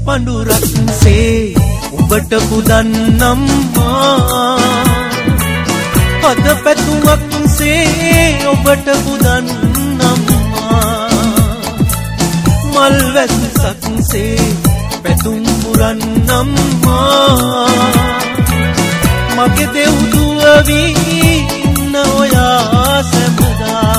පඳුරක්සේ ඔබට පුදන්නම්මා අද පැතුමක්සේ ඔබට පුදන්නම්මා මල් වැස්සක්සේ පැතුම් පුරන්නම්මා මගේ දෙව්දුව වී ඉන්න ඔයා සැමදා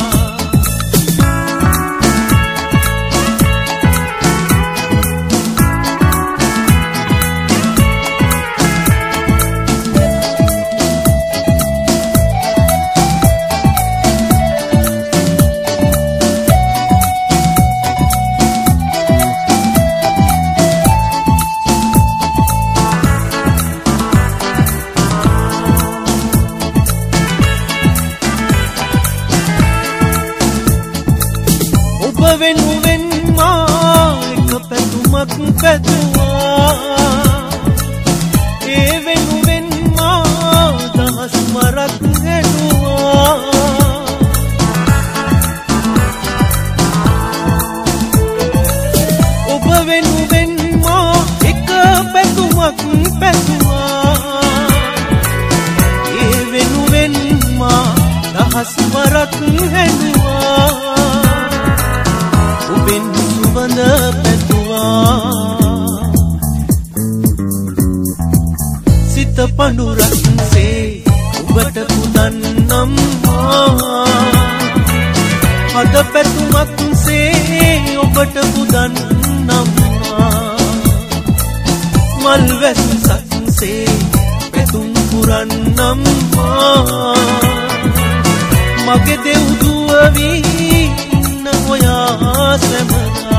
වෙනුවෙන් මා එක පැතුමක් පැතුවා ඒ වෙනුවෙන් මා දහස් වරක් හැදුවා ඔබ වෙනුවෙන් මා එක පැතුමක් පැතුවා ඒ වෙනුවෙන් මා දහස් වරක් හැදුවා ඔබෙන් සුවඳ පැතුවා සිත පඳුරක්සේ ඔබට පුදන්නම්මා හද පැතුමක්සේ ඔබට පුදන්නම්මා මල් වැස්සක්සේ පැතුම් පුරන්නම්මා මගේ දෙව්දුව වී ඉන්න ඔයා සැමදා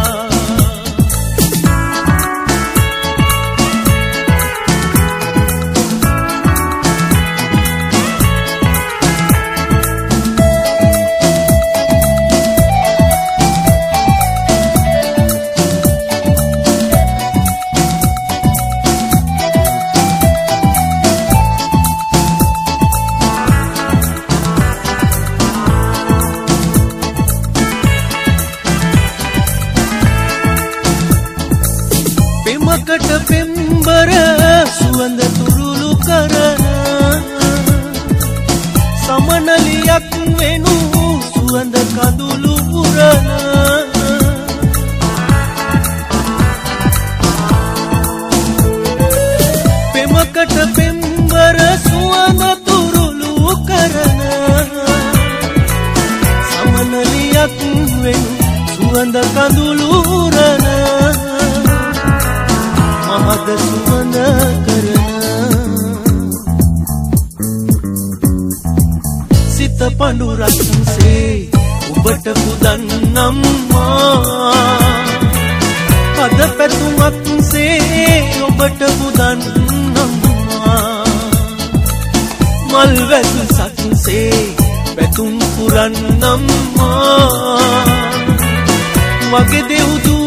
මකට පෙම්බර සුවඳ තුරුළු කරන සමනලියක් වෙනු සුවඳ කඳුළු පුරන පෙමකට පෙම්බර සුවඳ තුරුළු කරන සමනලියක් වෙනු සුවඳ කඳුළු පුරන මහද සුවඳ කරන සිත පඳුරක්සේ ඔබට පුදන්නම්මා අද පැතුමක්සේ ඔබට පුදන්නම්මා මල් වැස්සක්සේ පැතුම් පුරන්නම්මා මගේ දෙව්දුව